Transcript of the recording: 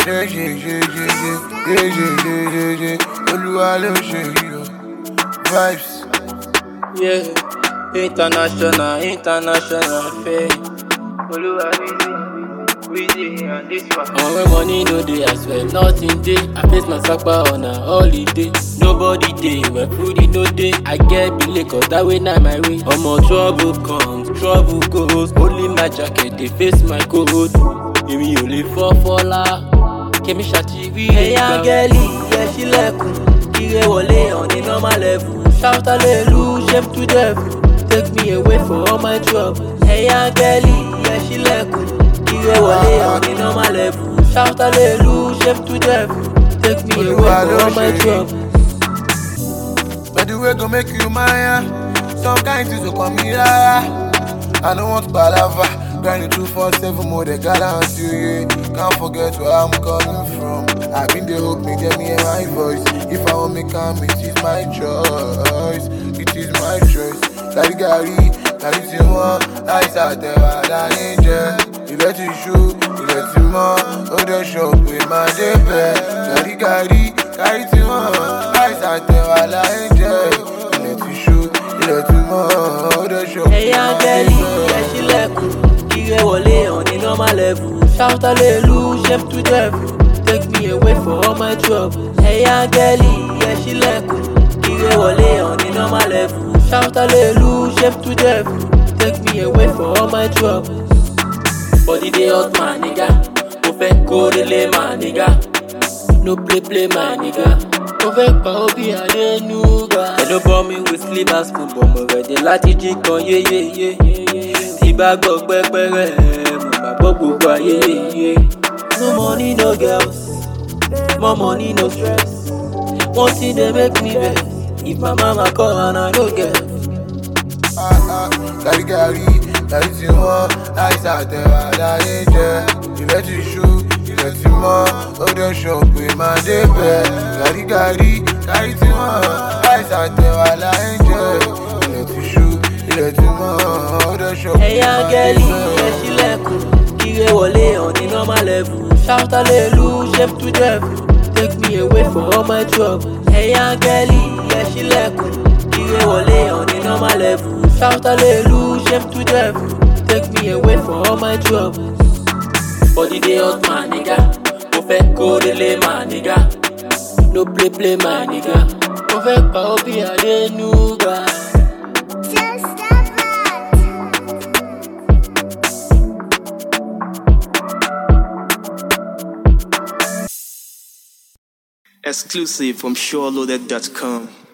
Vibes. Yeah, international fame. Weezy and this one. And when money no dey, I swear nothing dey. I face my sapa on a holiday. Nobody dey, when food no dey. I get belle cause that way na my way. Omo trouble comes, trouble goes. Only my jacket dey face my coat. Èmi ò lè fọ́ fọ́lá. Kẹ́mi ṣàtìrí ẹ̀yà gẹ́lì yẹ sílẹ̀kùn. Ire wọlé on a normal level. Shout hallelujah, shame to devil. Take me away for all my trouble. Ẹ̀yà gẹ́lì yẹ sílẹ̀kùn. Ire wọlé on a normal level. Shout hallelujah, shame to devil. Take me away for all my trouble. But the way go make you mine. Some kind things will come here. I don't want palava. Grinding 247 more, they balance you, yeah. Can't forget where I'm coming from. I've been there, hope me, get me hear my voice. If I want me come, it is my choice. It is my choice. Like Gary, like you want, like Satewa, like Angel. You let it shoot, you let it more. Oh, the shop with my debut. Like Gary, like you want, like Satewa, like Angel. You let it shoot, you let it more. Oh, the shop with my debut. Ire wọlé on a normal level. Shout hallelujah, shame to devil. Take me away for all my trouble. Ẹ̀yà gẹ́lì yẹ sílẹ̀kùn. Ire wọlé on a normal level. Shout hallelujah, shame to devil. Take me away for all my trouble. Body dey hot my nigga. Mo fẹ́ kó délé my nigga. No play my nigga. Mo fẹ́ pa Obi Adenuga. Ẹ̀dọ́ bọ́ mi with slippers fún bọ̀mọ̀ rẹ̀ dé láti jí kan yéyéyé. Bá gbọ́ pẹ́pẹ́rẹ́ mo bá gbọ́ gbogbo ayé yé. No money no girls, more money no stress. One thing dey make me vex, if my mama call and I no get. Gary, like you want, like Satewa, like Angel. You let it shoot, you let it more. Oh, the shop with my debut. Gary, like you want, like Satewa, like Angel. You let it shoot, you let it more. Ẹ̀yà gẹ́lì yẹ sílẹ̀kùn. Ire wọlé on a normal level. Shout hallelujah, shame to devil. Take me away for all my trouble. Ẹ̀yà gẹ́lì yẹ sílẹ̀kùn. Ire wọlé on a normal level. Shout hallelujah, shame to devil. Take me away for all my trouble. Body dey hot my nigga. Mo fẹ́ kó délé my nigga. No play my nigga. Mo fẹ́ pa Obi Adenuga. Exclusive from SureLoaded.com.